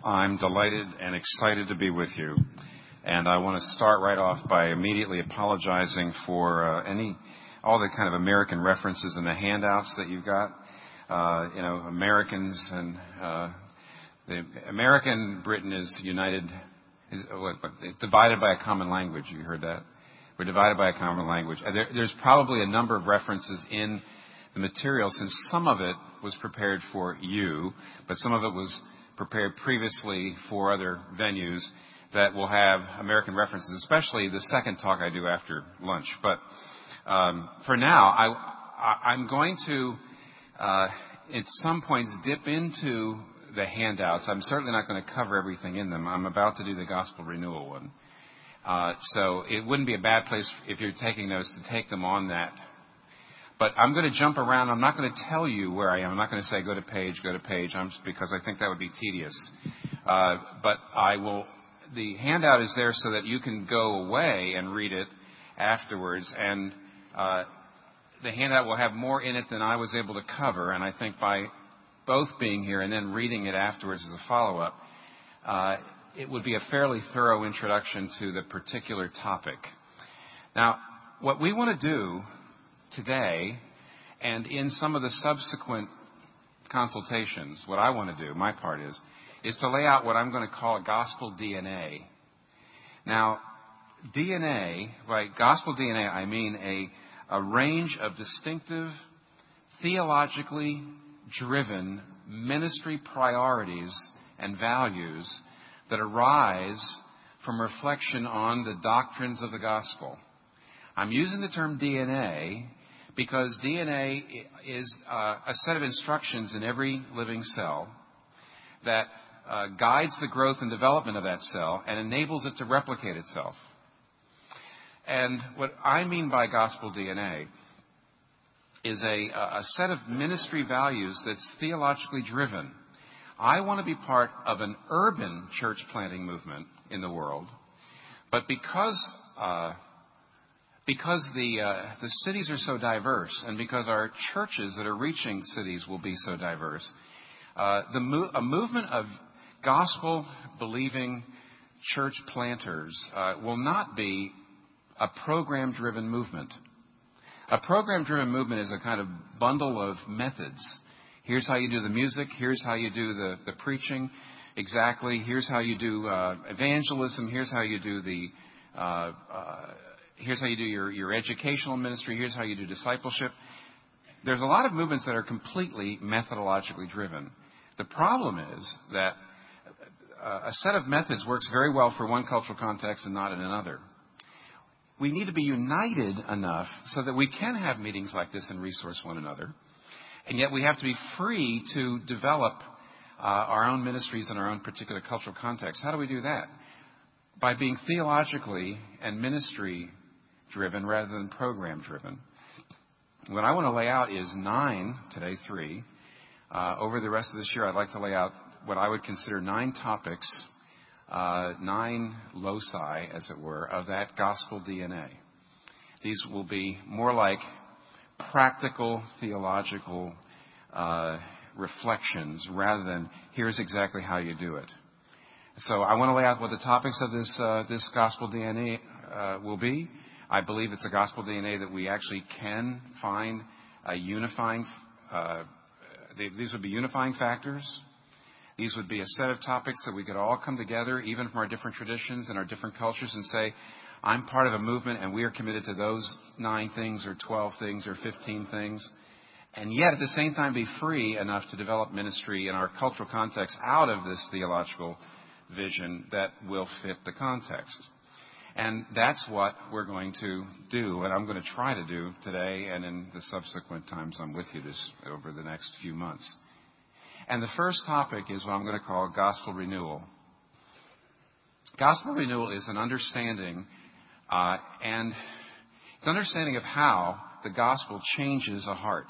I'm delighted and excited to be with you. And I want to start right off by immediately apologizing for all the kind of American references in the handouts that you've got. Americans and the American Britain is united, divided by a common language. You heard that? We're divided by a common language. There's probably a number of references in the material, since some of it was prepared for you, but some of it was prepared previously for other venues that will have American references, especially the second talk I do after lunch. But for now, I'm going to, at some points, dip into the handouts. I'm certainly not going to cover everything in them. I'm about to do the gospel renewal one. So it wouldn't be a bad place if you're taking notes to take them on that. But I'm going to jump around. I'm not going to tell you where I am. I'm not going to say go to page, because I think that would be tedious. But I will. The handout is there so that you can go away and read it afterwards. And the handout will have more in it than I was able to cover. And I think by both being here and then reading it afterwards as a follow-up, it would be a fairly thorough introduction to the particular topic. Now, what we want to do today, and in some of the subsequent consultations, what I want to do, my part is to lay out what I'm going to call a gospel DNA. Now, DNA, by gospel DNA, I mean a range of distinctive, theologically driven ministry priorities and values that arise from reflection on the doctrines of the gospel. I'm using the term DNA because DNA is a set of instructions in every living cell that guides the growth and development of that cell and enables it to replicate itself. And what I mean by gospel DNA is a set of ministry values that's theologically driven. I want to be part of an urban church planting movement in the world, but because the cities are so diverse, and because our churches that are reaching cities will be so diverse, a movement of gospel-believing church planters will not be a program-driven movement. A program-driven movement is a kind of bundle of methods. Here's how you do the music. Here's how you do the preaching. Exactly. Here's how you do evangelism. Here's how you do here's how you do your educational ministry. Here's how you do discipleship. There's a lot of movements that are completely methodologically driven. The problem is that a set of methods works very well for one cultural context and not in another. We need to be united enough so that we can have meetings like this and resource one another. And yet we have to be free to develop our own ministries in our own particular cultural context. How do we do that? By being theologically and ministry-driven rather than program-driven. What I want to lay out is 9, today 3. Over the rest of this year, I'd like to lay out what I would consider 9 topics, 9 loci, as it were, of that gospel DNA. These will be more like practical theological reflections rather than here's exactly how you do it. So I want to lay out what the topics of this gospel DNA will be. I believe it's a gospel DNA that we actually can find a unifying. These would be unifying factors. These would be a set of topics that we could all come together, even from our different traditions and our different cultures, and say, I'm part of a movement and we are committed to those 9 things or 12 things or 15 things. And yet at the same time be free enough to develop ministry in our cultural context out of this theological vision that will fit the context. And that's what we're going to do, and I'm going to try to do today and in the subsequent times I'm with you over the next few months. And the first topic is what I'm going to call gospel renewal. Gospel renewal is an understanding, and it's understanding of how the gospel changes a heart.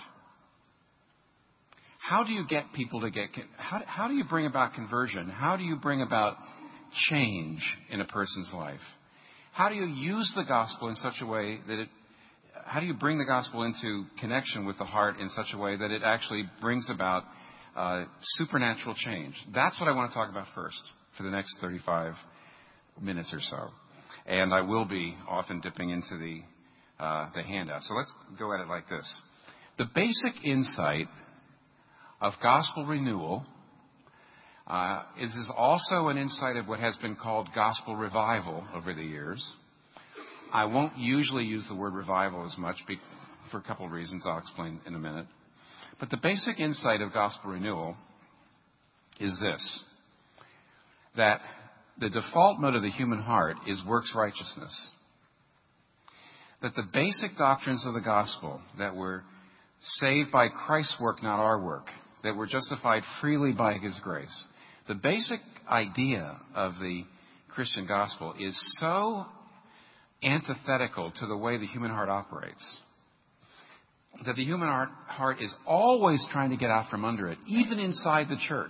How do you get people to how do you bring about conversion? How do you bring about change in a person's life? How do you use the gospel in such a way that how do you bring the gospel into connection with the heart in such a way that it actually brings about supernatural change. That's what I want to talk about first for the next 35 minutes or so. And I will be often dipping into the handout. So let's go at it like this. The basic insight of gospel renewal is also an insight of what has been called gospel revival over the years. I won't usually use the word revival as much for a couple of reasons I'll explain in a minute. But the basic insight of gospel renewal is this, that the default mode of the human heart is works righteousness. That the basic doctrines of the gospel, that we're saved by Christ's work, not our work, that we're justified freely by His grace. The basic idea of the Christian gospel is so antithetical to the way the human heart operates that the human heart is always trying to get out from under it, even inside the church.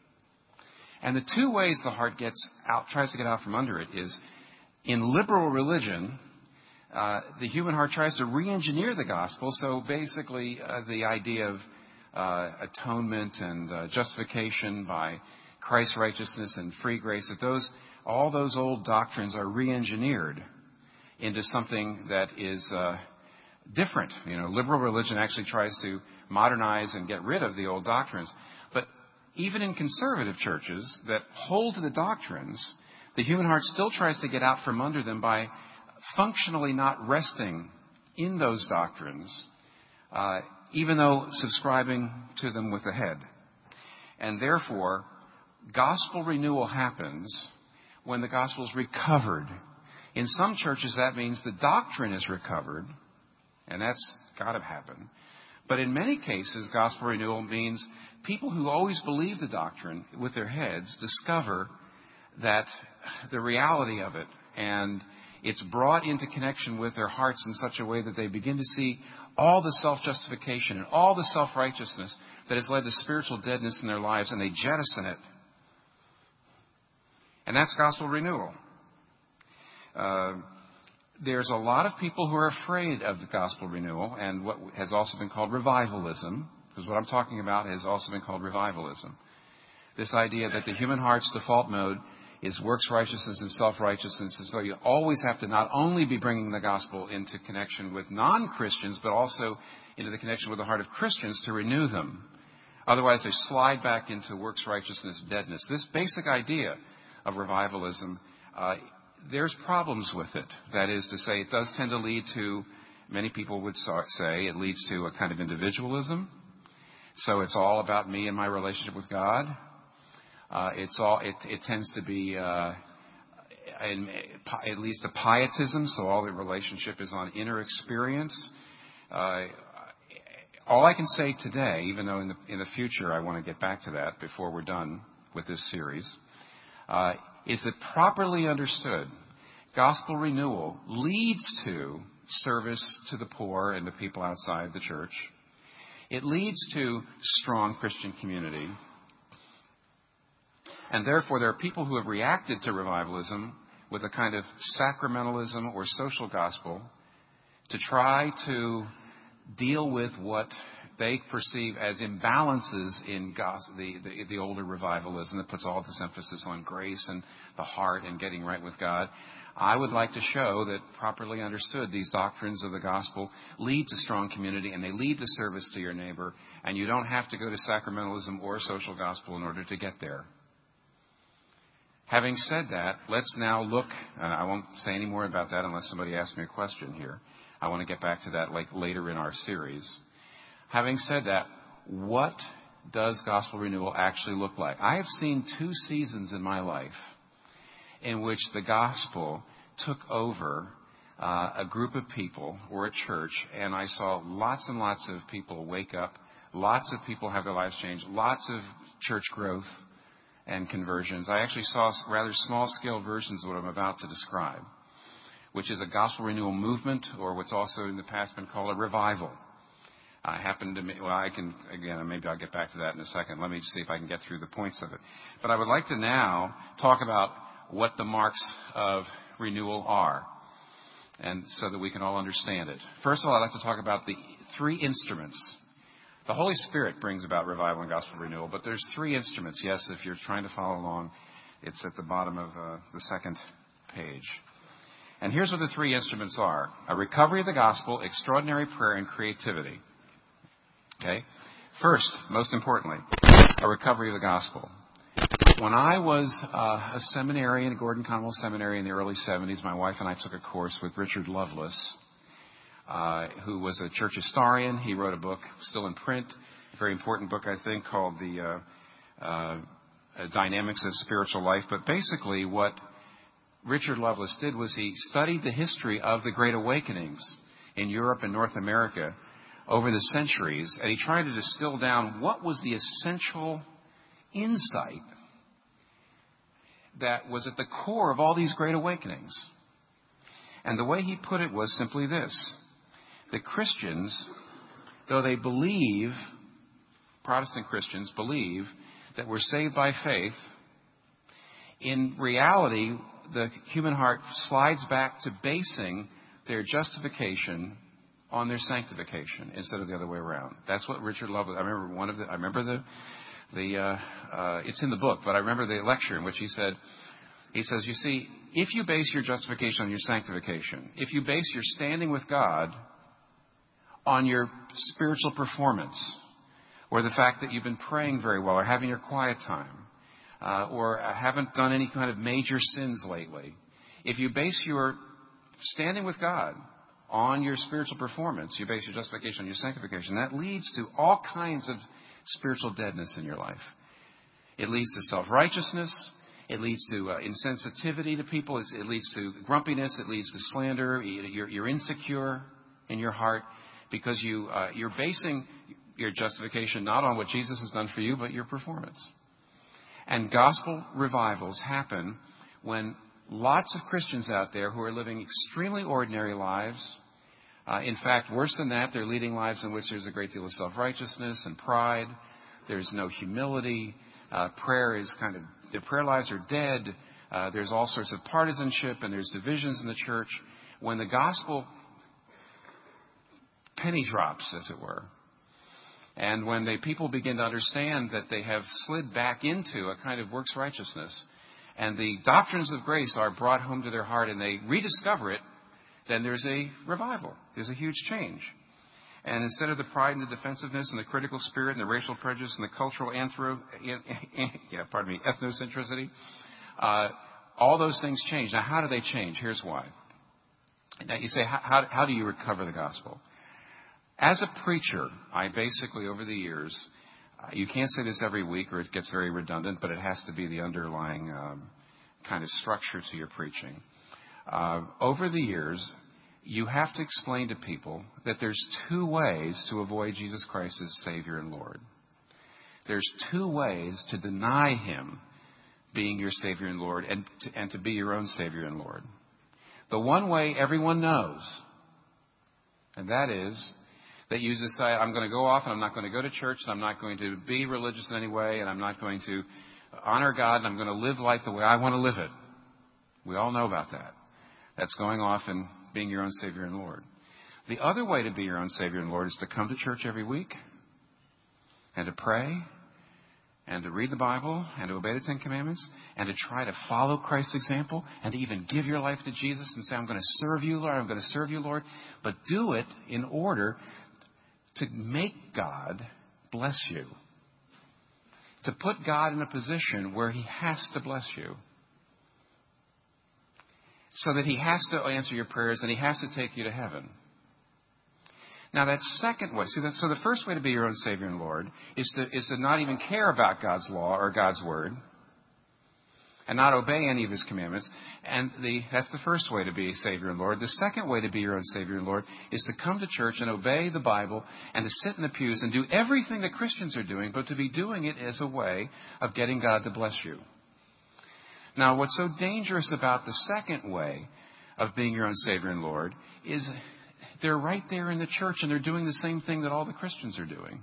And the two ways the heart tries to get out from under it is in liberal religion. The human heart tries to re-engineer the gospel. So basically, the idea of atonement and justification by Christ's righteousness and free grace, that all those old doctrines are re-engineered into something that is different. Liberal religion actually tries to modernize and get rid of the old doctrines. But even in conservative churches that hold to the doctrines, the human heart still tries to get out from under them by functionally not resting in those doctrines, even though subscribing to them with the head. And therefore, gospel renewal happens when the gospel is recovered. In some churches, that means the doctrine is recovered, and that's got to happen. But in many cases, gospel renewal means people who always believe the doctrine with their heads discover that the reality of it, and it's brought into connection with their hearts in such a way that they begin to see all the self-justification and all the self-righteousness that has led to spiritual deadness in their lives, and they jettison it. And that's gospel renewal. There's a lot of people who are afraid of the gospel renewal and what has also been called revivalism, because what I'm talking about has also been called revivalism. This idea that the human heart's default mode is works righteousness and self-righteousness. And so you always have to not only be bringing the gospel into connection with non-Christians, but also into the connection with the heart of Christians to renew them. Otherwise, they slide back into works righteousness deadness. This basic idea of revivalism, there's problems with it. That is to say, it does tend to lead to, many people would say, it leads to a kind of individualism. So it's all about me and my relationship with God. It tends to be at least a pietism, so all the relationship is on inner experience. All I can say today, even though in the future I want to get back to that before we're done with this series, is that properly understood, gospel renewal leads to service to the poor and to people outside the church. It leads to strong Christian community. And therefore, there are people who have reacted to revivalism with a kind of sacramentalism or social gospel to try to deal with what they perceive as imbalances in the older revivalism that puts all this emphasis on grace and the heart and getting right with God. I would like to show that properly understood, these doctrines of the gospel lead to strong community and they lead to service to your neighbor. And you don't have to go to sacramentalism or social gospel in order to get there. Having said that, let's now look, and I won't say any more about that unless somebody asks me a question here. I want to get back to that later in our series. Having said that, what does gospel renewal actually look like? I have seen 2 seasons in my life in which the gospel took over a group of people or a church, and I saw lots and lots of people wake up, lots of people have their lives changed, lots of church growth and conversions. I actually saw rather small-scale versions of what I'm about to describe, which is a gospel renewal movement, or what's also in the past been called a revival. Maybe I'll get back to that in a second. Let me see if I can get through the points of it. But I would like to now talk about what the marks of renewal are, and so that we can all understand it. First of all, I'd like to talk about the 3 instruments The Holy Spirit brings about revival and gospel renewal, but there's three instruments. Yes, if you're trying to follow along, it's at the bottom of the second page. And here's what the three instruments are: a recovery of the gospel, extraordinary prayer, and creativity. Okay? First, most importantly, a recovery of the gospel. When I was a seminarian at Gordon Conwell Seminary in the early 70s, my wife and I took a course with Richard Lovelace, who was a church historian. He wrote a book, still in print, a very important book, I think, called The Dynamics of Spiritual Life. But basically what Richard Lovelace did was he studied the history of the Great Awakenings in Europe and North America over the centuries, and he tried to distill down what was the essential insight that was at the core of all these Great Awakenings. And the way he put it was simply this: that Christians, though they believe, Protestant Christians believe that we're saved by faith, in reality, the human heart slides back to basing their justification on their sanctification instead of the other way around. That's what Richard Lovelace. It's in the book, but I remember the lecture in which he says, you see, if you base your justification on your sanctification, if you base your standing with God on your spiritual performance, or the fact that you've been praying very well, or having your quiet time, or haven't done any kind of major sins lately, if you base your standing with God on your spiritual performance, you base your justification on your sanctification, that leads to all kinds of spiritual deadness in your life. It leads to self-righteousness. It leads to insensitivity to people. It leads to grumpiness. It leads to slander. You're insecure in your heart because you're basing your justification not on what Jesus has done for you, but your performance. And gospel revivals happen when lots of Christians out there who are living extremely ordinary lives. In fact, worse than that, they're leading lives in which there's a great deal of self-righteousness and pride. There's no humility. Their prayer lives are dead. There's all sorts of partisanship, and there's divisions in the church. When the gospel penny drops, as it were, and when people begin to understand that they have slid back into a kind of works righteousness, and the doctrines of grace are brought home to their heart, and they rediscover it, then there's a revival. There's a huge change. And instead of the pride and the defensiveness and the critical spirit and the racial prejudice and the cultural ethnocentricity, all those things change. Now, how do they change? Here's why. Now, you say, how do you recover the gospel? As a preacher, I basically, over the years, you can't say this every week or it gets very redundant, but it has to be the underlying kind of structure to your preaching. Over the years, you have to explain to people that there's two ways to avoid Jesus Christ as Savior and Lord. There's two ways to deny Him being your Savior and Lord and to be your own Savior and Lord. The one way everyone knows, and that is that you decide, I'm going to go off and I'm not going to go to church and I'm not going to be religious in any way and I'm not going to honor God and I'm going to live life the way I want to live it. We all know about that. That's going off and being your own Savior and Lord. The other way to be your own Savior and Lord is to come to church every week and to pray and to read the Bible and to obey the Ten Commandments and to try to follow Christ's example and to even give your life to Jesus and say, I'm going to serve you, Lord, I'm going to serve you, Lord. But do it in order to make God bless you. To put God in a position where He has to bless you. So that He has to answer your prayers and He has to take you to heaven. Now that second way, so the first way to be your own Savior and Lord is to not even care about God's law or God's word and not obey any of His commandments. And that's the first way to be Savior and Lord. The second way to be your own Savior and Lord is to come to church and obey the Bible and to sit in the pews and do everything that Christians are doing, but to be doing it as a way of getting God to bless you. Now, what's so dangerous about the second way of being your own Savior and Lord is they're right there in the church and they're doing the same thing that all the Christians are doing.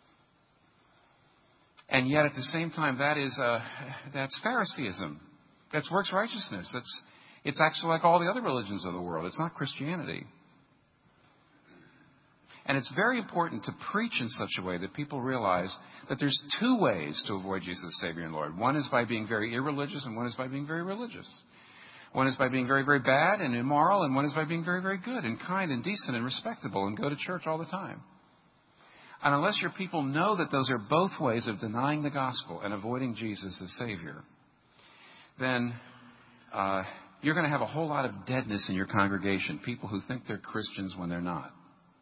And yet, at the same time, that's Phariseeism. That's works righteousness. It's actually like all the other religions of the world. It's not Christianity. And it's very important to preach in such a way that people realize that there's two ways to avoid Jesus as Savior and Lord. One is by being very irreligious, and one is by being very religious. One is by being very, very bad and immoral, and one is by being very, very good and kind and decent and respectable and go to church all the time. And unless your people know that those are both ways of denying the gospel and avoiding Jesus as Savior, then you're going to have a whole lot of deadness in your congregation, people who think they're Christians when they're not.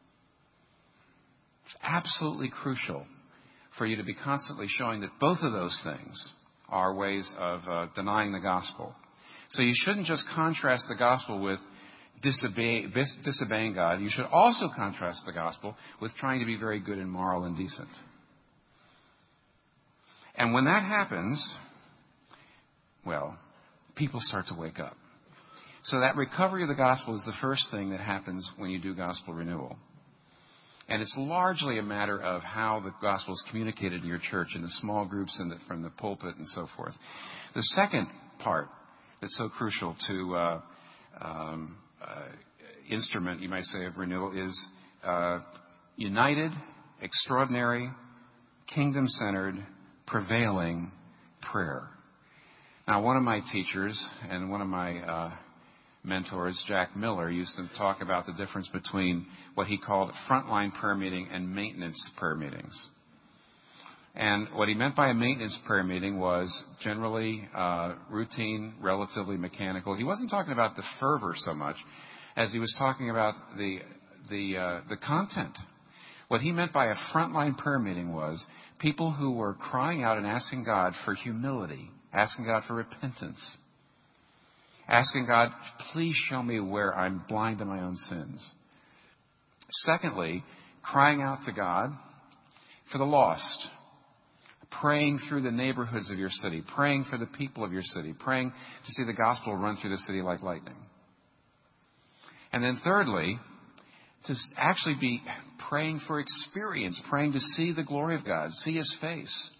It's absolutely crucial for you to be constantly showing that both of those things are ways of denying the gospel. So you shouldn't just contrast the gospel with disobeying God. You should also contrast the gospel with trying to be very good and moral and decent. And when that happens, well, people start to wake up. So that recovery of the gospel is the first thing that happens when you do gospel renewal. And it's largely a matter of how the gospel is communicated in your church, in the small groups and from the pulpit and so forth. The second part that's so crucial to instrument, you might say, of renewal is united, extraordinary, kingdom-centered, prevailing prayer. Now, one of my teachers and one of my mentors, Jack Miller, used to talk about the difference between what he called frontline prayer meeting and maintenance prayer meetings. And what he meant by a maintenance prayer meeting was generally routine, relatively mechanical. He wasn't talking about the fervor so much as he was talking about the content. What he meant by a frontline prayer meeting was people who were crying out and asking God for humility, asking God for repentance, asking God, please show me where I'm blind to my own sins. Secondly, crying out to God for the lost, praying through the neighborhoods of your city, praying for the people of your city, praying to see the gospel run through the city like lightning. And then thirdly, to actually be praying for experience, praying to see the glory of God, see His face.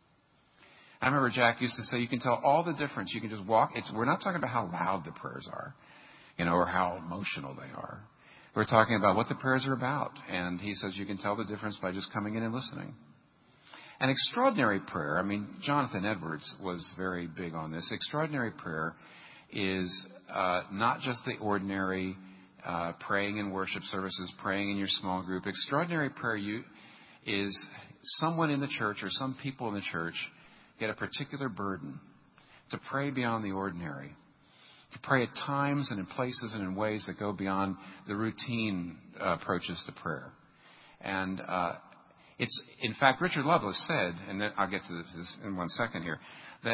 I remember Jack used to say, you can tell all the difference. You can just walk. We're not talking about how loud the prayers are, or how emotional they are. We're talking about what the prayers are about. And he says you can tell the difference by just coming in and listening. And extraordinary prayer, Jonathan Edwards was very big on this. Extraordinary prayer is not just the ordinary praying in worship services, praying in your small group. Extraordinary prayer is someone in the church or some people in the church get a particular burden to pray beyond the ordinary, to pray at times and in places and in ways that go beyond the routine approaches to prayer. And it's, in fact, Richard Lovelace said, and then I'll get to this in 1 second here, that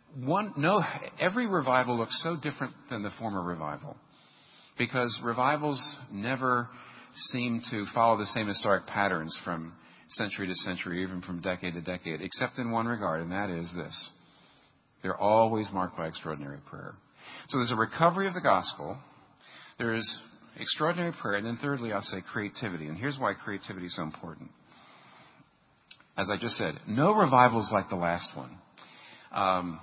every revival looks so different than the former revival, because revivals never seem to follow the same historic patterns from century to century, even from decade to decade, except in one regard, and that is this. They're always marked by extraordinary prayer. So there's a recovery of the gospel. There is extraordinary prayer. And then thirdly, I'll say creativity. And here's why creativity is so important. As I just said, no revival is like the last one.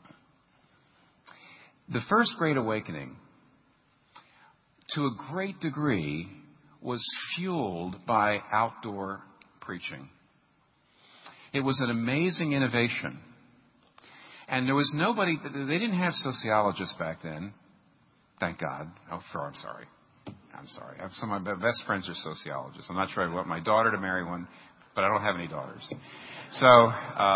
The First Great Awakening, to a great degree, was fueled by outdoor preaching. It was an amazing innovation. And there was nobody, they didn't have sociologists back then. Thank God. I'm sorry. Some of my best friends are sociologists. I'm not sure I want my daughter to marry one, but I don't have any daughters. So,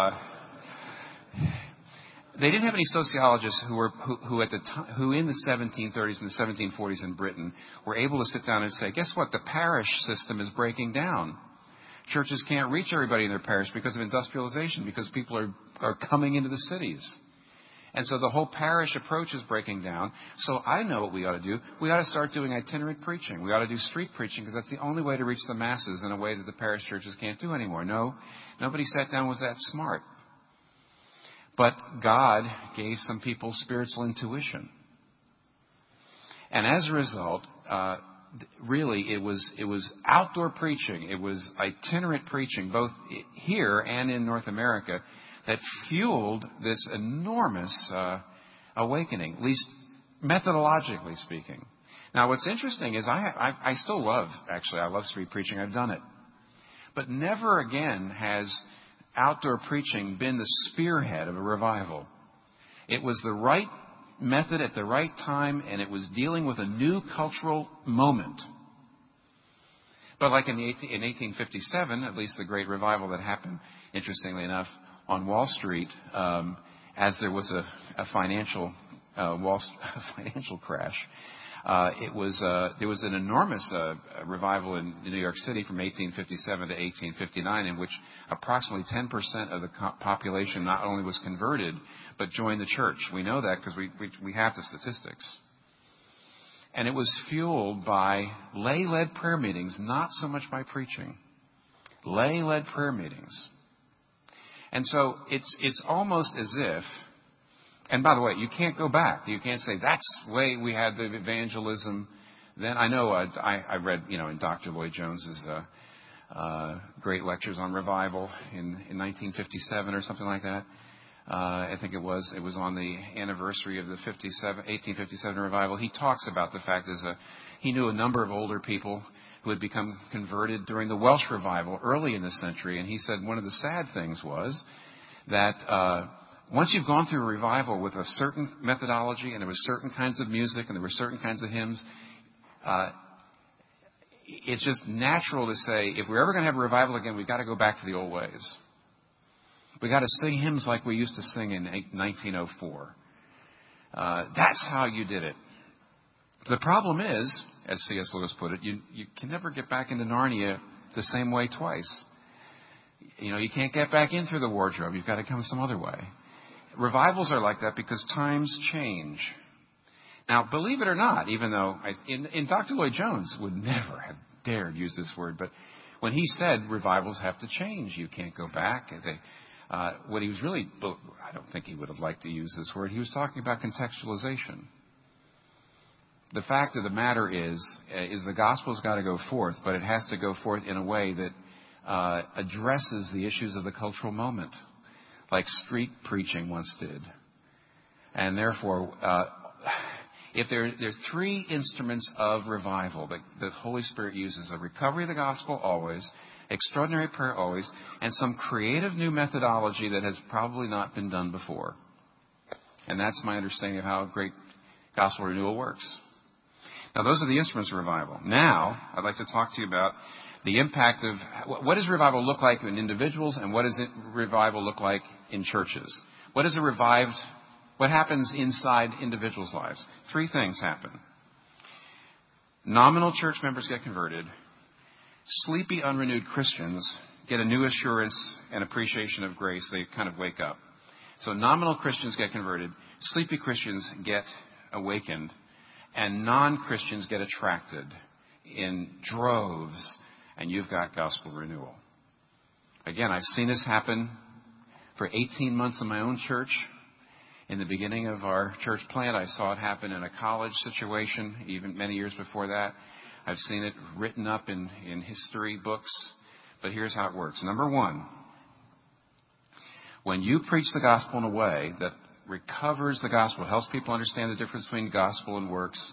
they didn't have any sociologists who at the time, who in the 1730s and the 1740s in Britain were able to sit down and say, guess what? The parish system is breaking down. Churches can't reach everybody in their parish because of industrialization, because people are coming into the cities. And so the whole parish approach is breaking down. So I know what we ought to do. We ought to start doing itinerant preaching. We ought to do street preaching, because that's the only way to reach the masses in a way that the parish churches can't do anymore. No, nobody sat down was that smart. But God gave some people spiritual intuition. And as a result, really, it was outdoor preaching. It was itinerant preaching, both here and in North America, that fueled this enormous awakening, at least methodologically speaking. Now, what's interesting is I still love street preaching. I've done it. But never again has outdoor preaching been the spearhead of a revival. It was the right method at the right time, and it was dealing with a new cultural moment. But like in 1857, at least the great revival that happened, interestingly enough, on Wall Street, as there was a financial crash, there was an enormous revival in New York City from 1857 to 1859, in which approximately 10% of the population not only was converted but joined the church. We know that because we have the statistics. And it was fueled by lay-led prayer meetings, not so much by preaching. Lay-led prayer meetings. And so it's almost as if, and by the way, you can't go back. You can't say that's the way we had the evangelism then. I know I read, in Dr. Lloyd Jones's great lectures on revival in 1957 or something like that. I think it was on the anniversary of the 1857 revival. He talks about the fact he knew a number of older people who had become converted during the Welsh revival early in the century. And he said one of the sad things was that once you've gone through a revival with a certain methodology and there were certain kinds of music and there were certain kinds of hymns, it's just natural to say, if we're ever going to have a revival again, we've got to go back to the old ways. We got to sing hymns like we used to sing in 1904. That's how you did it. The problem is, as C.S. Lewis put it, you can never get back into Narnia the same way twice. You can't get back in through the wardrobe. You've got to come some other way. Revivals are like that because times change. Now, believe it or not, even though in Dr. Lloyd Jones would never have dared use this word, but when he said revivals have to change, you can't go back. What he was really, I don't think he would have liked to use this word. He was talking about contextualization. The fact of the matter is the gospel's got to go forth, but it has to go forth in a way that addresses the issues of the cultural moment, like street preaching once did. And therefore, if there's three instruments of revival that the Holy Spirit uses: a recovery of the gospel always, extraordinary prayer always, and some creative new methodology that has probably not been done before. And that's my understanding of how great gospel renewal works. Now, those are the instruments of revival. Now, I'd like to talk to you about the impact of what does revival look like in individuals, and what does revival look like in churches? What happens inside individuals' lives? Three things happen. Nominal church members get converted. Sleepy, unrenewed Christians get a new assurance and appreciation of grace. They kind of wake up. So nominal Christians get converted. Sleepy Christians get awakened. And non-Christians get attracted in droves. And you've got gospel renewal. Again, I've seen this happen for 18 months in my own church. In the beginning of our church plant, I saw it happen in a college situation, even many years before that. I've seen it written up in history books. But here's how it works. Number one, when you preach the gospel in a way that recovers the gospel, helps people understand the difference between gospel and works.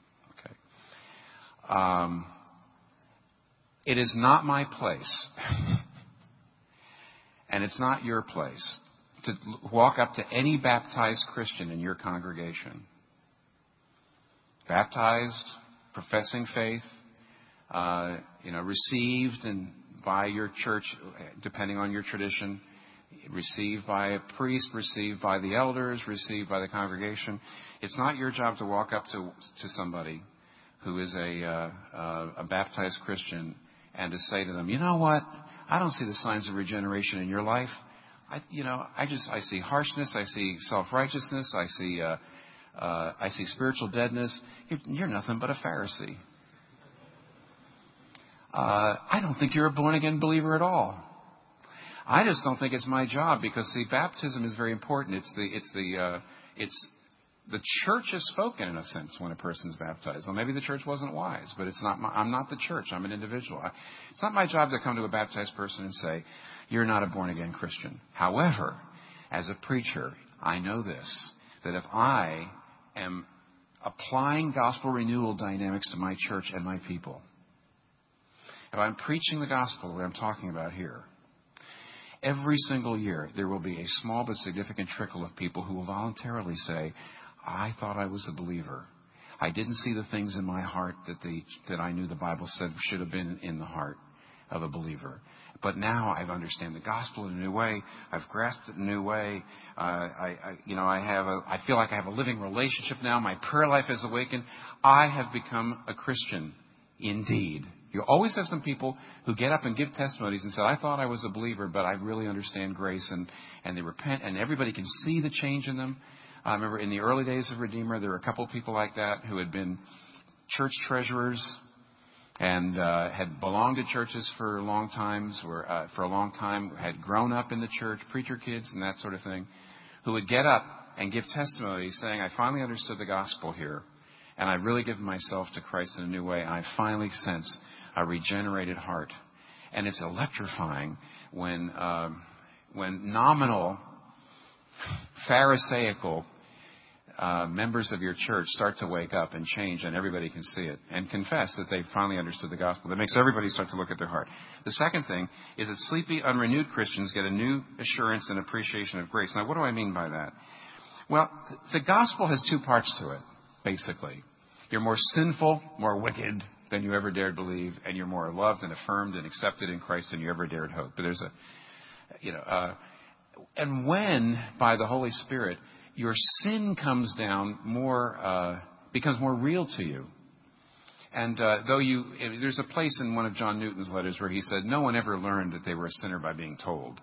Okay. It is not my place, and it's not your place, to walk up to any baptized Christian in your congregation. Baptized, professing faith, received and by your church, depending on your tradition, received by a priest, received by the elders, received by the congregation. It's not your job to walk up to somebody who is a baptized Christian and to say to them, you know what? I don't see the signs of regeneration in your life. I see harshness. I see self-righteousness. I see spiritual deadness. You're nothing but a Pharisee. I don't think you're a born-again believer at all. I just don't think it's my job because, see, baptism is very important. The church has spoken, in a sense, when a person's baptized. Well, maybe the church wasn't wise, but I'm not the church. I'm an individual. It's not my job to come to a baptized person and say, you're not a born-again Christian. However, as a preacher, I know this, that if I am applying gospel renewal dynamics to my church and my people, if I'm preaching the gospel, what I'm talking about here, every single year there will be a small but significant trickle of people who will voluntarily say, I thought I was a believer. I didn't see the things in my heart that I knew the Bible said should have been in the heart of a believer. But now I understand the gospel in a new way. I've grasped it in a new way. I feel like I have a living relationship now. My prayer life has awakened. I have become a Christian indeed. You always have some people who get up and give testimonies and say, I thought I was a believer, but I really understand grace, and they repent, and everybody can see the change in them. I remember in the early days of Redeemer, there were a couple of people like that who had been church treasurers and had belonged to churches for a long time, had grown up in the church, preacher kids and that sort of thing, who would get up and give testimonies saying, I finally understood the gospel here, and I've really given myself to Christ in a new way, and I finally sense a regenerated heart. And it's electrifying when nominal, Pharisaical members of your church start to wake up and change, and everybody can see it and confess that they finally understood the gospel. That makes everybody start to look at their heart. The second thing is that sleepy, unrenewed Christians get a new assurance and appreciation of grace. Now, what do I mean by that? Well, the gospel has two parts to it, basically. You're more sinful, more wicked than you ever dared believe, and you're more loved and affirmed and accepted in Christ than you ever dared hope. But there's and when, by the Holy Spirit, your sin comes down becomes more real to you. And there's a place in one of John Newton's letters where he said, no one ever learned that they were a sinner by being told.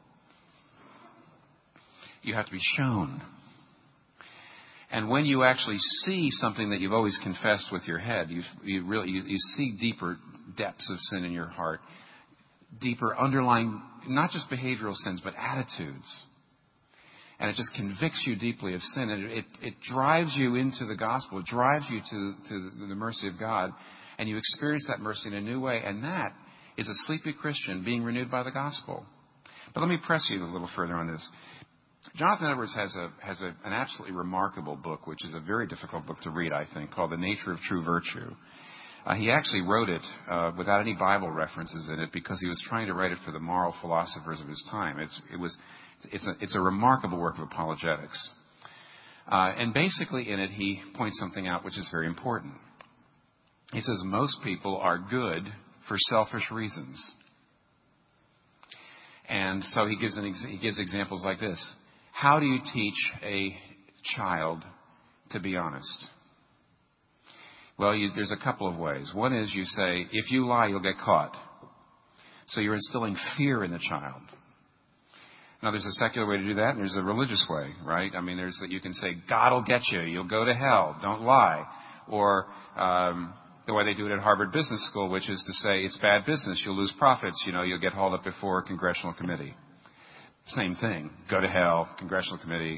You have to be shown. And when you actually see something that you've always confessed with your head, you see deeper depths of sin in your heart, deeper underlying, not just behavioral sins, but attitudes. And it just convicts you deeply of sin. And it drives you into the gospel. It drives you to the mercy of God. And you experience that mercy in a new way. And that is a sleepy Christian being renewed by the gospel. But let me press you a little further on this. Jonathan Edwards has an absolutely remarkable book, which is a very difficult book to read, I think, called The Nature of True Virtue. He actually wrote it without any Bible references in it because he was trying to write it for the moral philosophers of his time. It's a remarkable work of apologetics. And basically in it, he points something out which is very important. He says most people are good for selfish reasons. And so he gives examples like this. How do you teach a child to be honest? Well, there's a couple of ways. One is you say, if you lie, you'll get caught. So you're instilling fear in the child. Now, there's a secular way to do that, and there's a religious way, right? I mean, there's that you can say, God will get you. You'll go to hell. Don't lie. Or the way they do it at Harvard Business School, which is to say, it's bad business. You'll lose profits. You'll get hauled up before a congressional committee. Same thing. Go to hell. Congressional committee.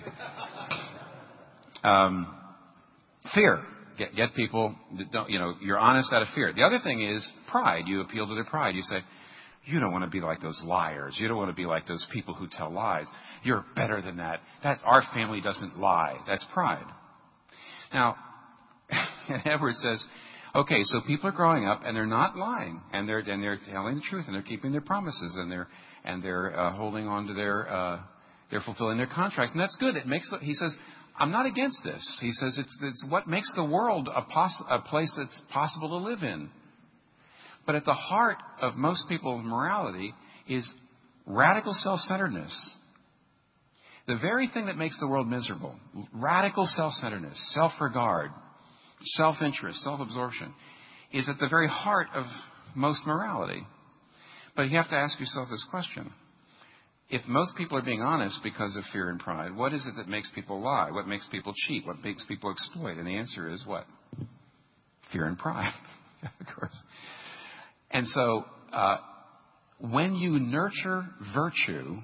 Fear. Get people that don't, you're honest out of fear. The other thing is pride. You appeal to their pride. You say, you don't want to be like those liars. You don't want to be like those people who tell lies. You're better than that. Our family doesn't lie. That's pride. Now, Edwards says, okay, so people are growing up and they're not lying, and they're telling the truth, and they're keeping their promises, and they're holding on to they're fulfilling their contracts, and that's good. He says, I'm not against this. He says it's what makes the world a place that's possible to live in. But at the heart of most people's morality is radical self-centeredness. The very thing that makes the world miserable, radical self-centeredness, self-regard, self-interest, self-absorption, is at the very heart of most morality. But you have to ask yourself this question. If most people are being honest because of fear and pride, what is it that makes people lie? What makes people cheat? What makes people exploit? And the answer is what? Fear and pride, of course. And so when you nurture virtue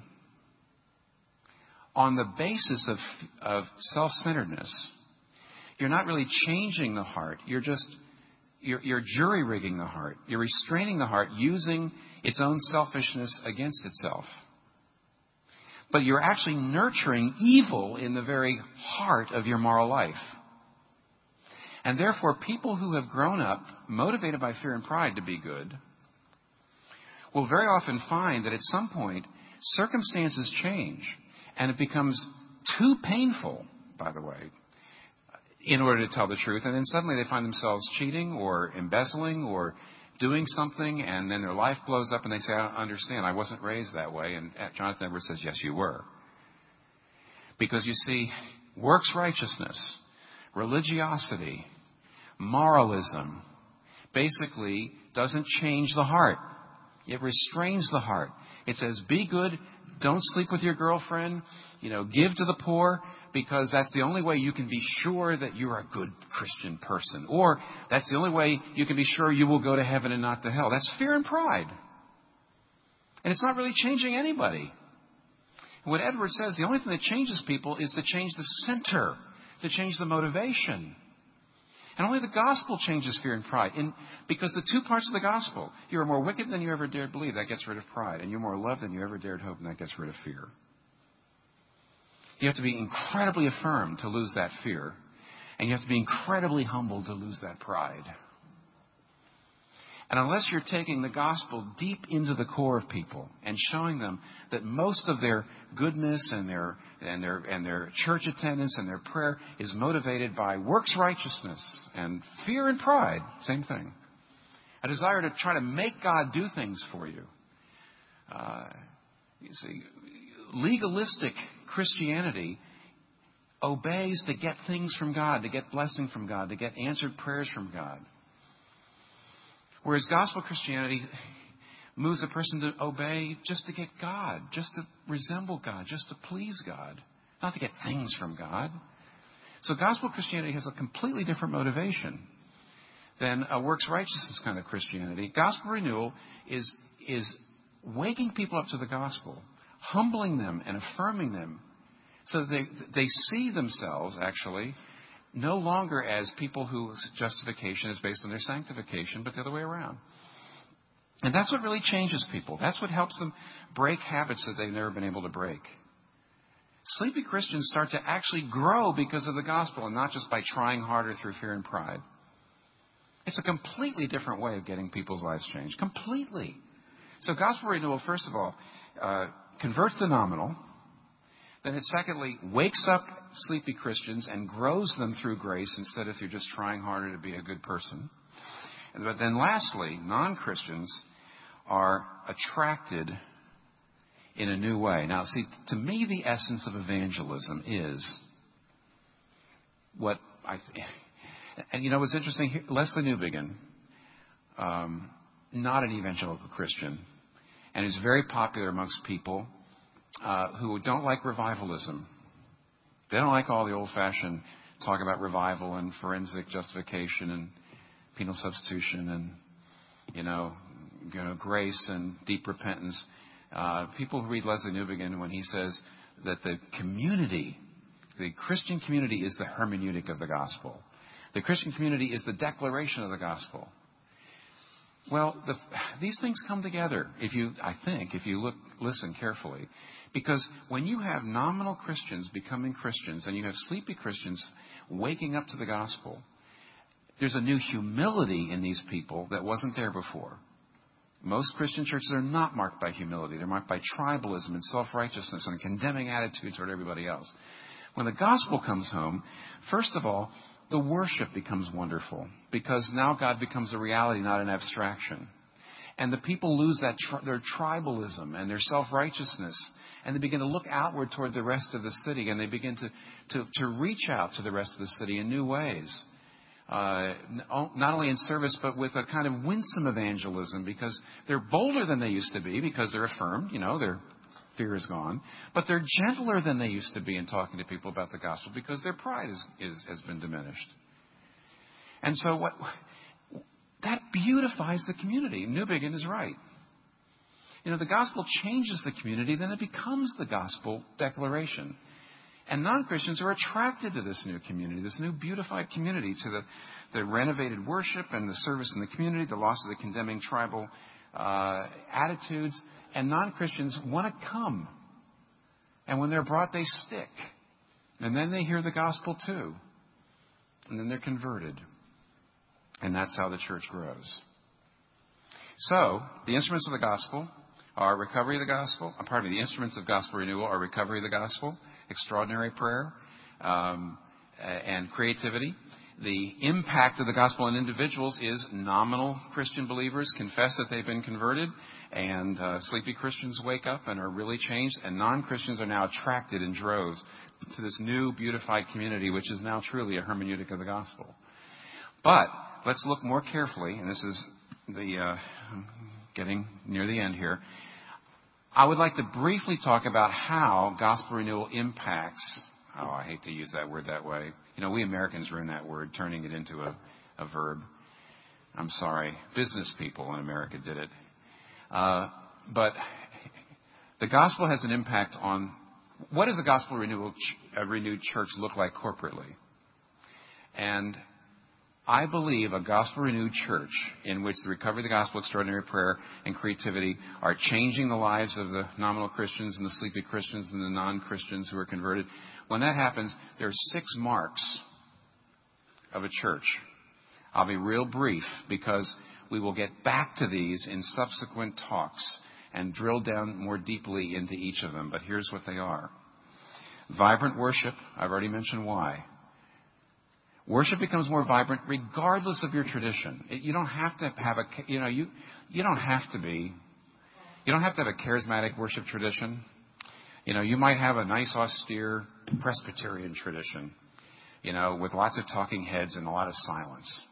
on the basis of self-centeredness, you're not really changing the heart. You're jury-rigging the heart. You're restraining the heart using its own selfishness against itself. But you're actually nurturing evil in the very heart of your moral life. And therefore, people who have grown up motivated by fear and pride to be good will very often find that at some point, circumstances change, and it becomes too painful, by the way, in order to tell the truth. And then suddenly they find themselves cheating or embezzling or doing something, and then their life blows up, and they say, I don't understand. I wasn't raised that way. And Jonathan Edwards says, yes, you were. Because you see, works righteousness, religiosity, moralism, basically doesn't change the heart. It restrains the heart. It says, be good, don't sleep with your girlfriend, give to the poor, because that's the only way you can be sure that you're a good Christian person. Or that's the only way you can be sure you will go to heaven and not to hell. That's fear and pride. And it's not really changing anybody. And what Edwards says, the only thing that changes people is to change the center, to change the motivation. And only the gospel changes fear and pride. Because the two parts of the gospel, you are more wicked than you ever dared believe. That gets rid of pride. And you're more loved than you ever dared hope. And that gets rid of fear. You have to be incredibly affirmed to lose that fear. And you have to be incredibly humble to lose that pride. And unless you're taking the gospel deep into the core of people and showing them that most of their goodness and their church attendance and their prayer is motivated by works righteousness and fear and pride, same thing. A desire to try to make God do things for you. You see, legalistic Christianity obeys to get things from God, to get blessing from God, to get answered prayers from God. Whereas gospel Christianity moves a person to obey just to get God, just to resemble God, just to please God, not to get things from God. So gospel Christianity has a completely different motivation than a works righteousness kind of Christianity. Gospel renewal is waking people up to the gospel, humbling them and affirming them so that they see themselves actually no longer as people whose justification is based on their sanctification, but the other way around. And that's what really changes people. That's what helps them break habits that they've never been able to break. Sleepy Christians start to actually grow because of the gospel and not just by trying harder through fear and pride. It's a completely different way of getting people's lives changed. Completely. So gospel renewal, first of all, converts the nominal. Then it secondly wakes up sleepy Christians and grows them through grace instead of through just trying harder to be a good person. But then lastly, non-Christians are attracted in a new way. Now, see, to me, the essence of evangelism is what and what's interesting, Leslie Newbigin, not an evangelical Christian, and is very popular amongst people who don't like revivalism. They don't like all the old-fashioned talk about revival and forensic justification and penal substitution and, grace and deep repentance. People who read Leslie Newbigin when he says that the Christian community is the hermeneutic of the gospel. The Christian community is the declaration of the gospel. Well, these things come together if you listen carefully. Because when you have nominal Christians becoming Christians and you have sleepy Christians waking up to the gospel, there's a new humility in these people that wasn't there before. Most Christian churches are not marked by humility. They're marked by tribalism and self-righteousness and a condemning attitude toward everybody else. When the gospel comes home, first of all, the worship becomes wonderful because now God becomes a reality, not an abstraction. And the people lose their tribalism and their self-righteousness. And they begin to look outward toward the rest of the city. And they begin to reach out to the rest of the city in new ways. Not only in service, but with a kind of winsome evangelism. Because they're bolder than they used to be. Because they're affirmed. Their fear is gone. But they're gentler than they used to be in talking to people about the gospel. Because their pride has been diminished. And so that beautifies the community. Newbigin is right. The gospel changes the community, then it becomes the gospel declaration. And non-Christians are attracted to this new community, this new beautified community, to the renovated worship and the service in the community, the loss of the condemning tribal attitudes. And non-Christians want to come. And when they're brought, they stick. And then they hear the gospel too. and then they're converted. And that's how the church grows. So, the instruments of the gospel are recovery of the gospel. The instruments of gospel renewal are recovery of the gospel, extraordinary prayer, and creativity. The impact of the gospel on individuals is nominal Christian believers confess that they've been converted, and sleepy Christians wake up and are really changed, and non-Christians are now attracted in droves to this new beautified community, which is now truly a hermeneutic of the gospel. But let's look more carefully, and this is getting near the end here. I would like to briefly talk about how gospel renewal impacts. I hate to use that word that way. We Americans ruin that word, turning it into a verb. I'm sorry. Business people in America did it. But the gospel has an impact on what does a gospel renewed church look like corporately? And I believe a gospel renewed church in which the recovery of the gospel, extraordinary prayer, and creativity are changing the lives of the nominal Christians and the sleepy Christians and the non-Christians who are converted. When that happens, there are 6 marks of a church. I'll be real brief because we will get back to these in subsequent talks and drill down more deeply into each of them. But here's what they are. Vibrant worship. I've already mentioned why. Worship becomes more vibrant regardless of your tradition. You don't have to have you don't have to have a charismatic worship tradition. You might have a nice austere Presbyterian tradition, with lots of talking heads and a lot of silence.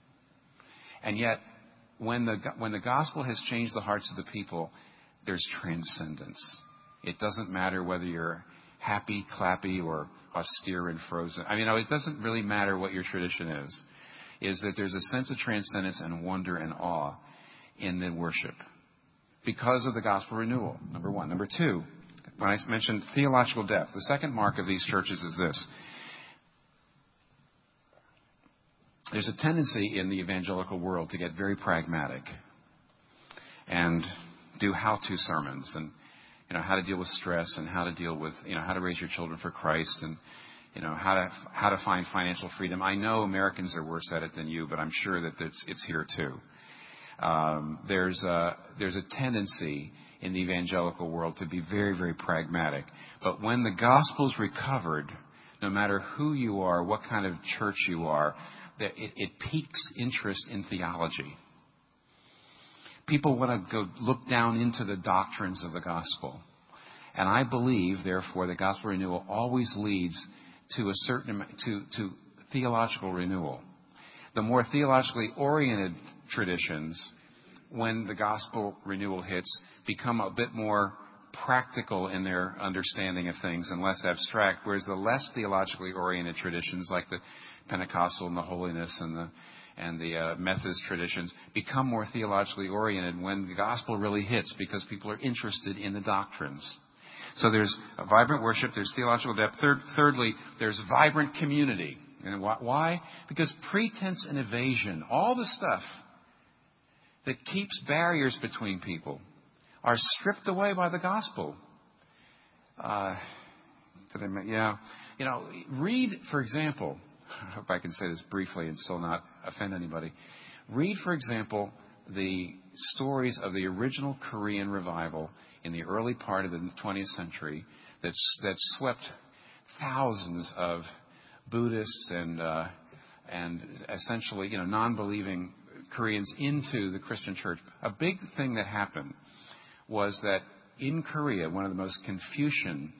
And yet, when the gospel has changed the hearts of the people, there's transcendence. It doesn't matter whether you're happy, clappy, or austere and frozen. It doesn't really matter what your tradition is that there's a sense of transcendence and wonder and awe in the worship because of the gospel renewal, number one. Number two, when I mentioned theological depth, the second mark of these churches is this. There's a tendency in the evangelical world to get very pragmatic and do how-to sermons and how to deal with stress and how to deal with, how to raise your children for Christ and, how to find financial freedom. I know Americans are worse at it than you, but I'm sure that it's here too. There's a tendency in the evangelical world to be very, very pragmatic. But when the gospel's recovered, no matter who you are, what kind of church you are, it piques interest in theology. People want to go look down into the doctrines of the gospel. And I believe, therefore, that gospel renewal always leads to to theological renewal. The more theologically oriented traditions, when the gospel renewal hits, become a bit more practical in their understanding of things and less abstract, whereas the less theologically oriented traditions, like the Pentecostal and the holiness and the Methodist traditions, become more theologically oriented when the gospel really hits because people are interested in the doctrines. So there's a vibrant worship, there's theological depth. Thirdly, there's vibrant community. And why? Because pretense and evasion, all the stuff that keeps barriers between people, are stripped away by the gospel. Read, for example, I hope I can say this briefly and still not offend anybody. Read, for example, the stories of the original Korean revival in the early part of the 20th century that swept thousands of Buddhists and essentially, non-believing Koreans into the Christian church. A big thing that happened was that in Korea, one of the most Confucian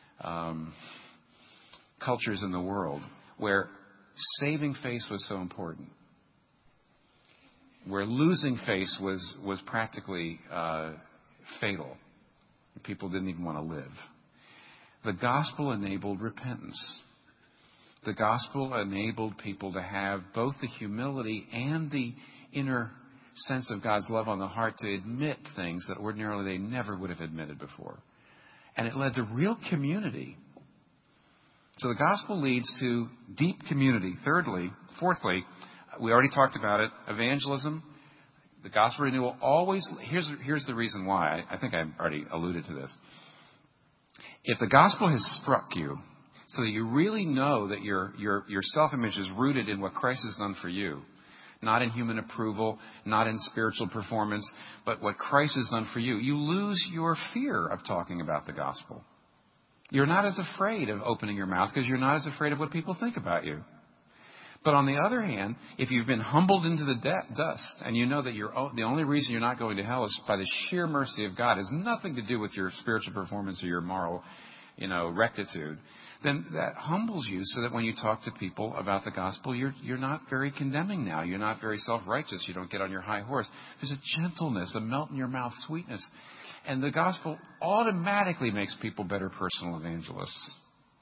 cultures in the world, where saving face was so important, where losing face was practically fatal. People didn't even want to live. The gospel enabled repentance. The gospel enabled people to have both the humility and the inner sense of God's love on the heart to admit things that ordinarily they never would have admitted before. And it led to real community. So the gospel leads to deep community. Fourthly, we already talked about it, evangelism. The gospel renewal always, here's the reason why. I think I already alluded to this. If the gospel has struck you, so that you really know that your self-image is rooted in what Christ has done for you. Not in human approval, not in spiritual performance, but what Christ has done for you. You lose your fear of talking about the gospel. You're not as afraid of opening your mouth because you're not as afraid of what people think about you. But on the other hand, if you've been humbled into the dust and you know that the only reason you're not going to hell is by the sheer mercy of God, has nothing to do with your spiritual performance or your moral, rectitude, then that humbles you so that when you talk to people about the gospel, you're not very condemning now. You're not very self-righteous. You don't get on your high horse. There's a gentleness, a melt-in-your-mouth sweetness. And the gospel automatically makes people better personal evangelists.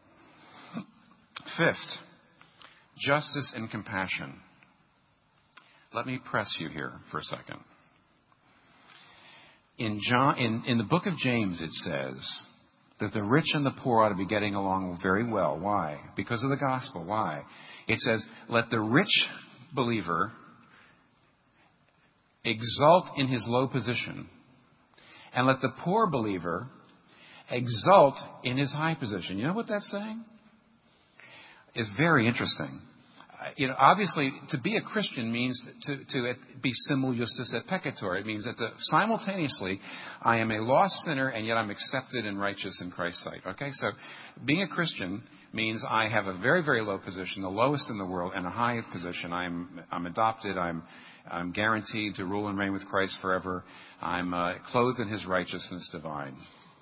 Fifth, justice and compassion. Let me press you here for a second. In the book of James, it says that the rich and the poor ought to be getting along very well. Why? Because of the gospel. Why? It says, let the rich believer exult in his low position, and let the poor believer exult in his high position. You know what that's saying? It's very interesting. Obviously, to be a Christian means to be simul justus et peccator. It means that simultaneously, I am a lost sinner, and yet I'm accepted and righteous in Christ's sight. Okay, so being a Christian means I have a very, very low position, the lowest in the world, and a high position. I'm adopted. I'm guaranteed to rule and reign with Christ forever. I'm clothed in His righteousness divine.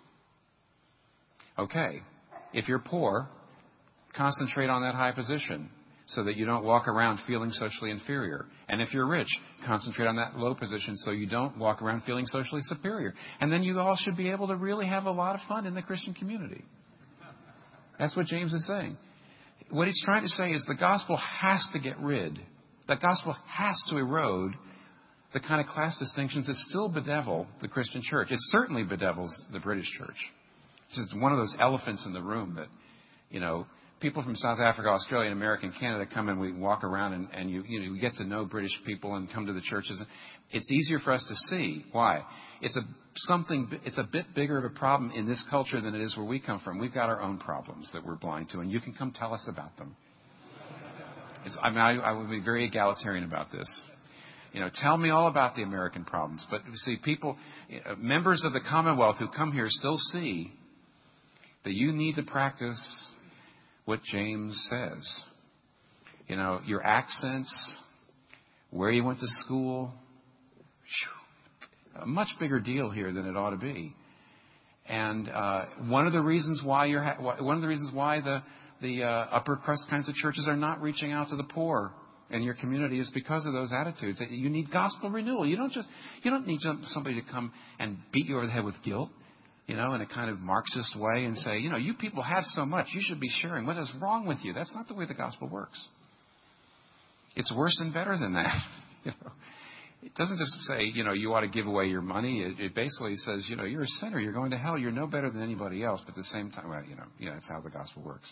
Okay, if you're poor, concentrate on that high position, so that you don't walk around feeling socially inferior. And if you're rich, concentrate on that low position so you don't walk around feeling socially superior. And then you all should be able to really have a lot of fun in the Christian community. That's what James is saying. What he's trying to say is the gospel has to get rid. The gospel has to erode the kind of class distinctions that still bedevil the Christian church. It certainly bedevils the British church. It's just one of those elephants in the room that, people from South Africa, Australia, and America, and Canada come and we walk around and you get to know British people and come to the churches. It's easier for us to see. Why? It's a bit bigger of a problem in this culture than it is where we come from. We've got our own problems that we're blind to, and you can come tell us about them. I would be very egalitarian about this. Tell me all about the American problems. But you see, people, members of the Commonwealth who come here still see that you need to practice what James says. Your accents, where you went to school, a much bigger deal here than it ought to be. And one of the reasons why the upper crust kinds of churches are not reaching out to the poor in your community is because of those attitudes. You need gospel renewal. You don't need somebody to come and beat you over the head with guilt, in a kind of Marxist way and say, you people have so much, you should be sharing. What is wrong with you? That's not the way the gospel works. It's worse and better than that. It doesn't just say, you ought to give away your money. It basically says, you're a sinner. You're going to hell. You're no better than anybody else. But at the same time, that's how the gospel works.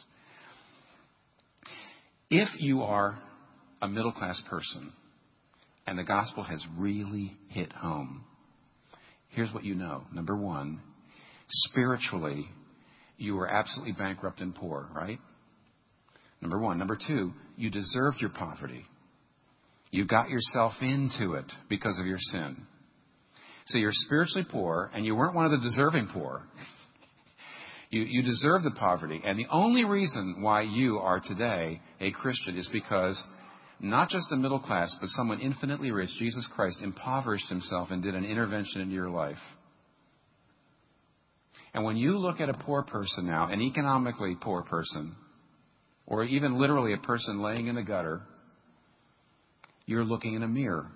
If you are a middle-class person and the gospel has really hit home, here's what you know. Number one, spiritually, you were absolutely bankrupt and poor, right? Number one. Number two, you deserved your poverty. You got yourself into it because of your sin. So you're spiritually poor, and you weren't one of the deserving poor. You deserve the poverty. And the only reason why you are today a Christian is because not just the middle class, but someone infinitely rich, Jesus Christ, impoverished himself and did an intervention into your life. And when you look at a poor person now, an economically poor person, or even literally a person laying in the gutter, you're looking in a mirror.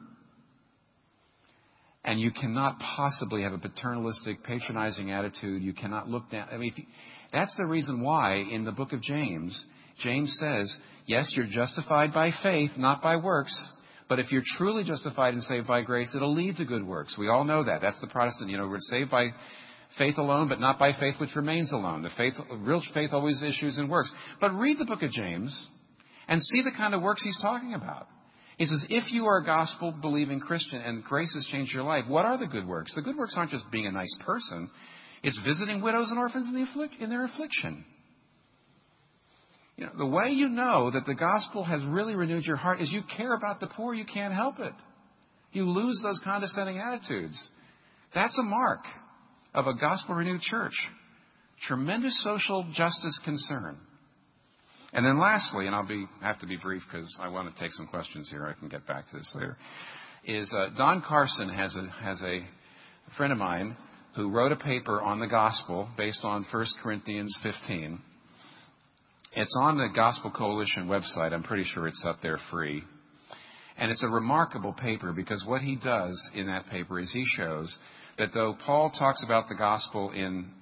And you cannot possibly have a paternalistic, patronizing attitude. You cannot look down. That's the reason why in the book of James, James says, yes, you're justified by faith, not by works. But if you're truly justified and saved by grace, it'll lead to good works. We all know that. That's the Protestant. We're saved by faith alone, but not by faith which remains alone. Real faith always issues in works. But read the book of James and see the kind of works he's talking about. He says, if you are a gospel-believing Christian and grace has changed your life, what are the good works? The good works aren't just being a nice person. It's visiting widows and orphans in their affliction. The way you know that the gospel has really renewed your heart is you care about the poor. You can't help it. You lose those condescending attitudes. That's a mark of a gospel-renewed church. Tremendous social justice concern. And then lastly, and have to be brief because I want to take some questions here. I can get back to this later. Is Don Carson has a friend of mine who wrote a paper on the gospel based on 1 Corinthians 15. It's on the Gospel Coalition website. I'm pretty sure it's up there free. And it's a remarkable paper because what he does in that paper is he shows that though Paul talks about the gospel in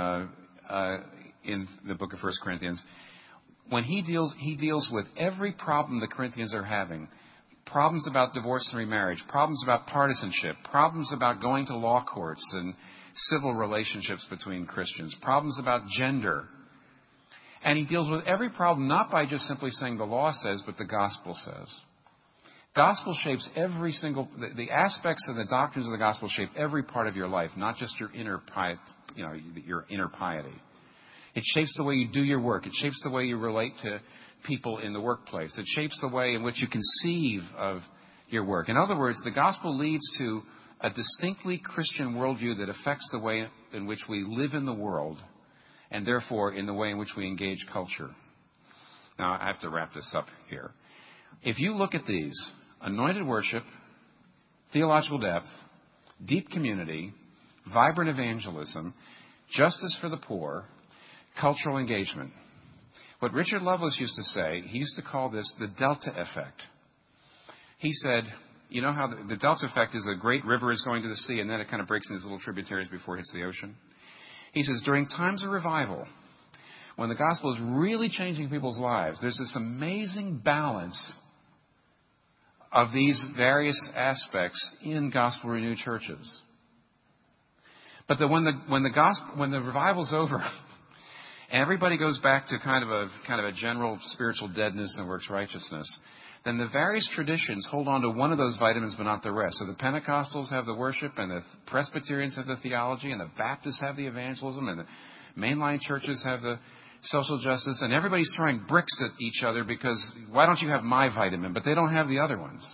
the book of 1 Corinthians, when he deals with every problem the Corinthians are having, problems about divorce and remarriage, problems about partisanship, problems about going to law courts and civil relationships between Christians, problems about gender. And he deals with every problem not by just simply saying the law says, but the gospel says. Gospel shapes every single, the aspects of the doctrines of the gospel shape every part of your life, not just your inner piety, your inner piety. It shapes the way you do your work. It shapes the way you relate to people in the workplace. It shapes the way in which you conceive of your work. In other words, the gospel leads to a distinctly Christian worldview that affects the way in which we live in the world and therefore in the way in which we engage culture. Now, I have to wrap this up here. If you look at these, anointed worship, theological depth, deep community, vibrant evangelism, justice for the poor, cultural engagement. What Richard Lovelace used to say, he used to call this the delta effect. He said, you know how the delta effect is a great river is going to the sea and then it kind of breaks into little tributaries before it hits the ocean? He says, during times of revival, when the gospel is really changing people's lives, there's this amazing balance of these various aspects in gospel-renewed churches. But when the revival's over, and everybody goes back to kind of a general spiritual deadness and works righteousness, then the various traditions hold on to one of those vitamins but not the rest. So the Pentecostals have the worship, and the Presbyterians have the theology, and the Baptists have the evangelism, and the mainline churches have the social justice, and everybody's throwing bricks at each other because why don't you have my vitamin? But they don't have the other ones.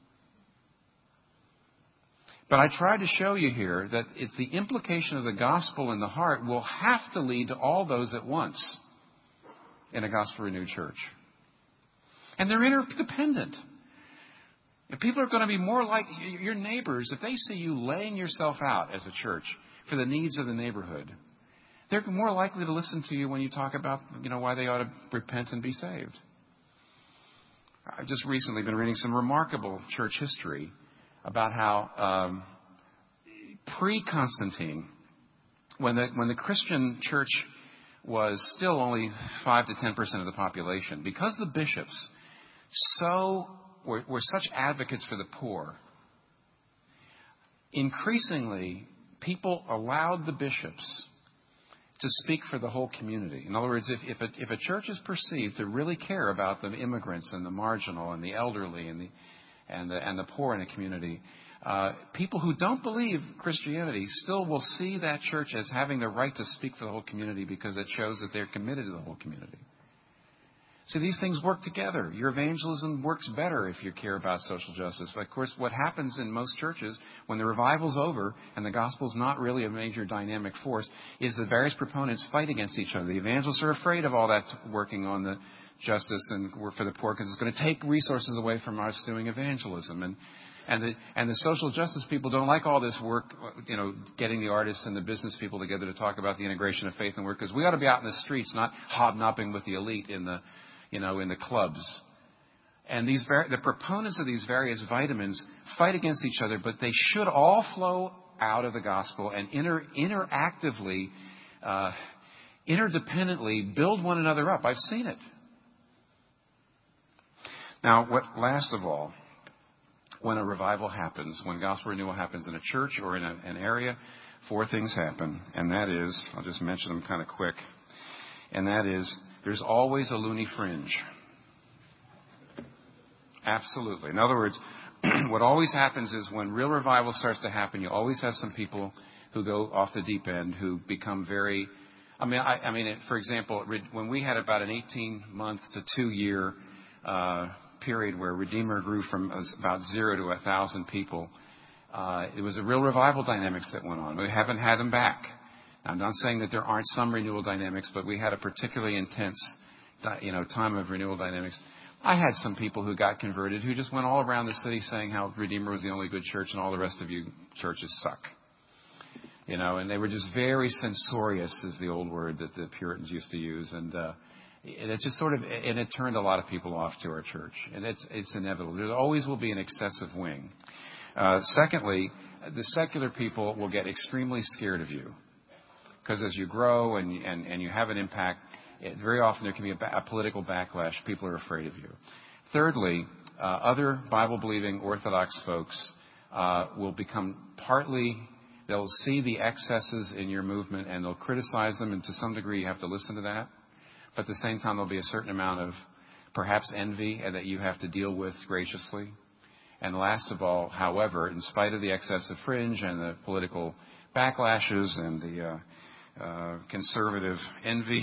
But I tried to show you here that it's the implication of the gospel in the heart will have to lead to all those at once in a gospel-renewed church. And they're interdependent. If people are going to be more like your neighbors, if they see you laying yourself out as a church for the needs of the neighborhood, they're more likely to listen to you when you talk about, why they ought to repent and be saved. I've just recently been reading some remarkable church history about how pre-Constantine, when the Christian church was still only 5 to 10% of the population, because the bishops were such advocates for the poor, increasingly people allowed the bishops to speak for the whole community. In other words, if a church is perceived to really care about the immigrants and the marginal and the elderly and the poor in a community, people who don't believe Christianity still will see that church as having the right to speak for the whole community because it shows that they're committed to the whole community. So these things work together. Your evangelism works better if you care about social justice. But of course, what happens in most churches when the revival's over and the gospel's not really a major dynamic force is the various proponents fight against each other. The evangelists are afraid of all that working on the justice and work for the poor because it's going to take resources away from us doing evangelism. And the social justice people don't like all this work, getting the artists and the business people together to talk about the integration of faith and work because we ought to be out in the streets, not hobnobbing with the elite in the clubs. And the proponents of these various vitamins fight against each other, but they should all flow out of the gospel and interactively, interdependently build one another up. I've seen it. Now, last of all, when a revival happens, when gospel renewal happens in a church or in an area, 4 things happen. And that is, I'll just mention them kind of quick. And that is, there's always a loony fringe. Absolutely. In other words, what always happens is when real revival starts to happen, you always have some people who go off the deep end who become very For example, when we had about an 18-month to 2-year period where Redeemer grew from about 0 to 1,000 people, it was a real revival dynamics that went on. We haven't had them back. I'm not saying that there aren't some renewal dynamics, but we had a particularly intense, time of renewal dynamics. I had some people who got converted who just went all around the city saying how Redeemer was the only good church and all the rest of you churches suck. And they were just very censorious, is the old word that the Puritans used to use. And it just and it turned a lot of people off to our church. And it's inevitable. There always will be an excessive wing. Secondly, the secular people will get extremely scared of you. Because as you grow and you have an impact, very often there can be a political backlash. People are afraid of you. Thirdly, other Bible-believing Orthodox folks will become they'll see the excesses in your movement and they'll criticize them, and to some degree you have to listen to that. But at the same time, there'll be a certain amount of perhaps envy that you have to deal with graciously. And last of all, however, in spite of the excessive fringe and the political backlashes and the conservative envy,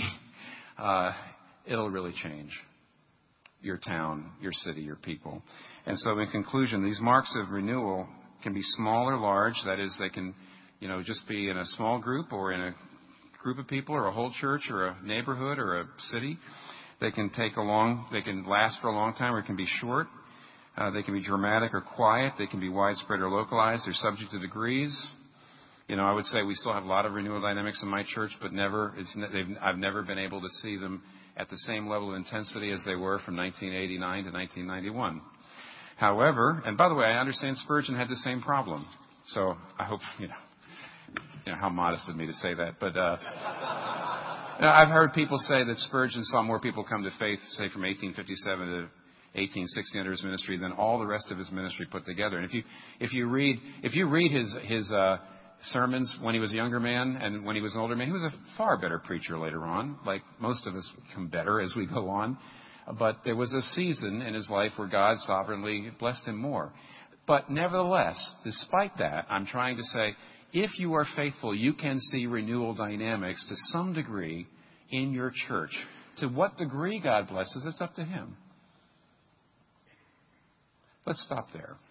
it'll really change your town, your city, your people. And so in conclusion, these marks of renewal can be small or large. That is, they can, just be in a small group or in a group of people or a whole church or a neighborhood or a city. They can last for a long time, or it can be short. They can be dramatic or quiet. They can be widespread or localized. They're subject to degrees. I would say we still have a lot of renewal dynamics in my church, but I've never been able to see them at the same level of intensity as they were from 1989 to 1991. However, and by the way, I understand Spurgeon had the same problem. So I hope, how modest of me to say that. But I've heard people say that Spurgeon saw more people come to faith, say, from 1857 to 1860 under his ministry than all the rest of his ministry put together. And if you read his sermons when he was a younger man and when he was an older man, he was a far better preacher later on. Like most of us become better as we go on. But there was a season in his life where God sovereignly blessed him more. But nevertheless, despite that, I'm trying to say, if you are faithful, you can see renewal dynamics to some degree in your church. To what degree God blesses, it's up to him. Let's stop there.